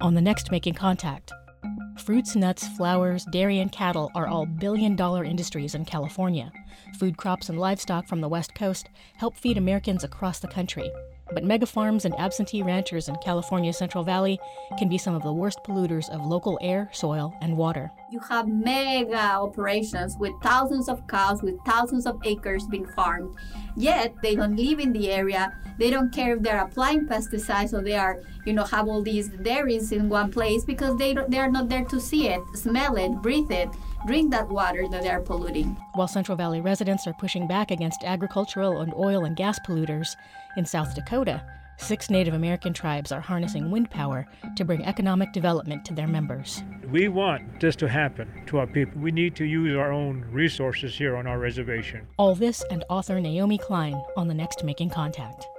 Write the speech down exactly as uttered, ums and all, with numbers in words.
on the next Making Contact. Fruits, nuts, flowers, dairy, and cattle are all billion-dollar industries in California. Food crops and livestock from the West Coast help feed Americans across the country. But mega farms and absentee ranchers in California's Central Valley can be some of the worst polluters of local air, soil, and water. You have mega operations with thousands of cows, with thousands of acres being farmed. Yet they don't live in the area. They don't care if they're applying pesticides or they are, you know, have all these dairies in one place because they don't, they are not there to see it, smell it, breathe it, drink that water that they're polluting. While Central Valley residents are pushing back against agricultural and oil and gas polluters, in South Dakota, six Native American tribes are harnessing wind power to bring economic development to their members. We want this to happen to our people. We need to use our own resources here on our reservation. All this and author Naomi Klein on the next Making Contact.